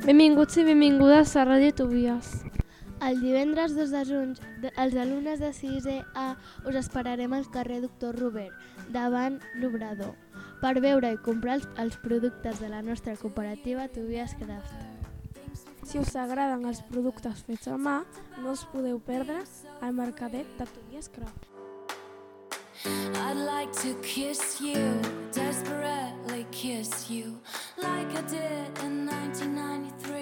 Benvinguts i benvingudes a Ràdio Tobias. El divendres 2 de juny, els alumnes de 6è A us esperarem al carrer Doctor Robert, davant l'Obrador, per veure i comprar els productes de la nostra cooperativa Tobias Craft. Si us agraden els productes fets a mà, no us podeu perdre el mercadet de Tobias Craft. I'd like to kiss you, desperately kiss you, like I did in 1993.